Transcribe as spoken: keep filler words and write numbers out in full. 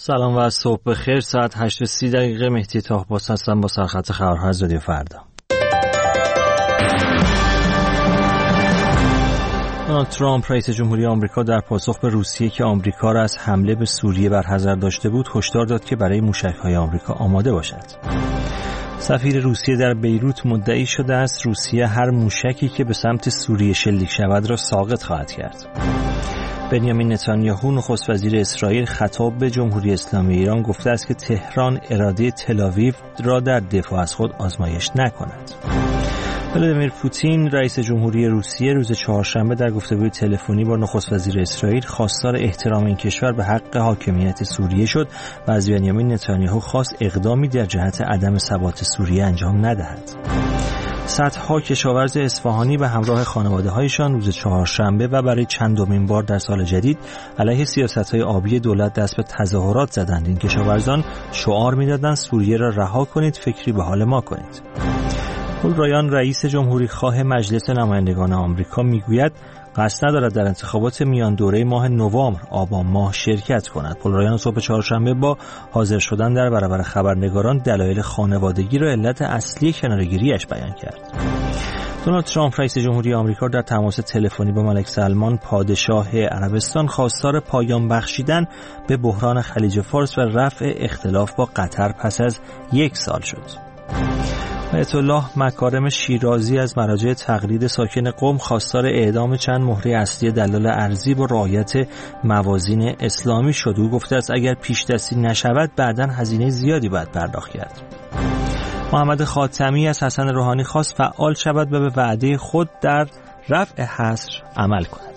سلام و صبح بخیر. ساعت هشت و سی دقیقه. مهدی طاهباس هستم با سرخط خبرهای از رادیو فردا. دونالد ترامپ رئیس جمهوری آمریکا در پاسخ به روسیه که آمریکا را از حمله به سوریه برحذر داشته بود هشدار داد که برای موشک‌های آمریکا آماده باشد. سفیر روسیه در بیروت مدعی شده است روسیه هر موشکی که به سمت سوریه شلیک شود را ساقط خواهد کرد. بنیامین نتانیاهو نخست وزیر اسرائیل خطاب به جمهوری اسلامی ایران گفته است که تهران اراده تل‌آویو را در دفاع از خود آزمایش نکند. ولادیمیر پوتین رئیس جمهوری روسیه روز چهارشنبه در گفتگوی تلفنی با نخست وزیر اسرائیل خواستار احترام این کشور به حق حاکمیت سوریه شد و از بنیامین نتانیاهو خواست اقدامی در جهت عدم ثبات سوریه انجام ندهد. صدها کشاورز اصفهانی به همراه خانواده‌هایشان روز چهارشنبه و برای چندمین بار در سال جدید علیه سیاست‌های آبی دولت دست به تظاهرات زدند. این کشاورزان شعار می‌دادند سوریه را رها کنید، فکری به حال ما کنید. پل رایان رئیس جمهوری خواه مجلس نمایندگان آمریکا میگوید قصد ندارد در انتخابات میان دوره ماه نوامبر آبان ماه شرکت کند. پل رایان صبح چهارشنبه با حاضر شدن در برابر خبرنگاران دلایل خانوادگی را علت اصلی کناره‌گیری‌اش بیان کرد. دونالد ترامپ رئیس جمهوری آمریکا در تماس تلفنی با ملک سلمان پادشاه عربستان خواستار پایان بخشیدن به بحران خلیج فارس و رفع اختلاف با قطر پس از یک سال شد. آیت الله مکارم شیرازی از مراجع تقلید ساکن قم خواستار اعدام چند مهره اصلی دلال ارضی با رعایت موازین اسلامی شد. او گفته است اگر پیش دستی نشود بعداً هزینه زیادی باید پرداخت کرد. محمد خاتمی از حسن روحانی خواست فعال شود و به وعده خود در رفع حصر عمل کند.